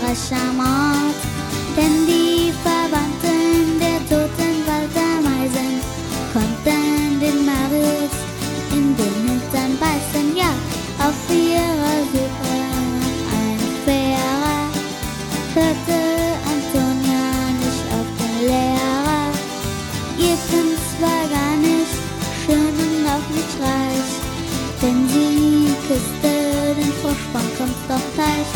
war charmant, denn die Verwandten der toten Waldameisen konnten den Marius in den Hintern beißen. Ja, auf ihrer Suche nach einem Fährer hörte Antonia nicht auf den Lehrer. Ihr Prinz war gar nicht schön und auch nicht reich, denn sie küsste den Frosch vom Kunstdorf-Teich.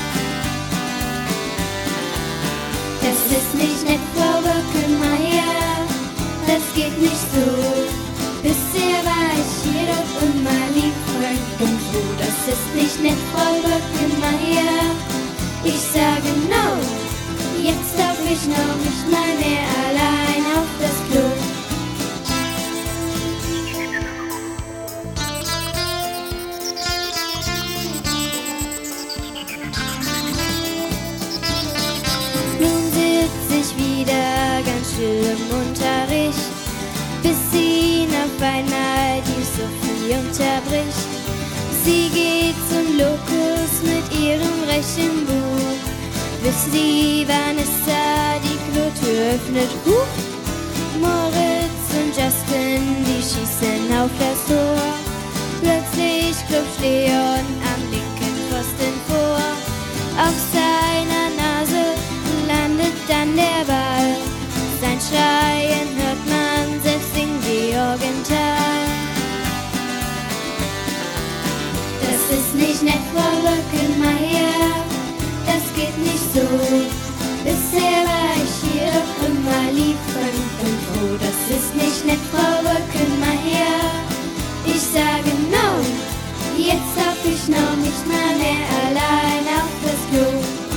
Das ist nicht nett, Frau Birkenmeier, das geht nicht so. Bisher war ich hier doch immer lieb, freundlich und froh. Das ist nicht nett, Frau Birkenmeier, ich sage no. Jetzt darf ich noch nicht mal mehr allein auf das Klo. Nun sitz ich wieder ganz still im Unterricht, bis ihn auf einmal die Sophie unterbricht. Sie geht zum Lokus mit ihrem Rechenbuch, bis die Vanessa die Klotür öffnet. Moritz und Justin, die schießen auf das Tor. Plötzlich klopft Leon am linken Pfosten vor. Auf seiner Nase landet dann der Ball. Sein Schreien hört man selbst in Georgenthal. Das ist nicht nett, Frau Birkenmeier, das geht nicht so. Bisher war ich hier doch immer lieb, freundlich und froh. Das ist nicht nett, Frau Birkenmeier, ich sage no. Jetzt darf ich noch nicht mal mehr allein auf das Klo.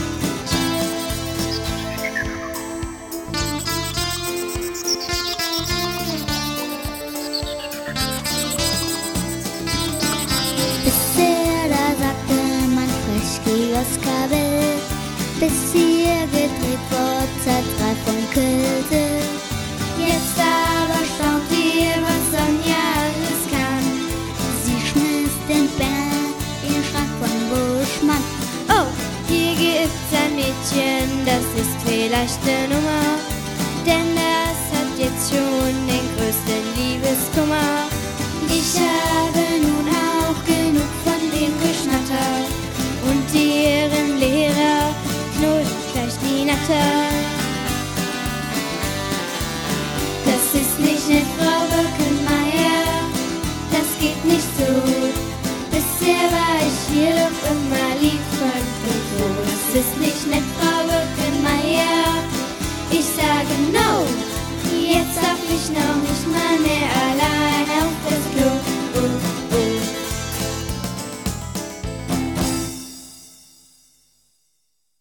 Bisher, da sagte man frech, die Oskar will, bis hier gedreht wurde, Zeit von Kälte. Jetzt aber schaut ihr, was Sonja alles kann. Sie schmiss den Bär in den Schrank von Buschmann. Oh, hier gibt's ein Mädchen, das ist vielleicht eine Nummer, denn das hat jetzt schon den größten Liebeskummer. Ich habe nur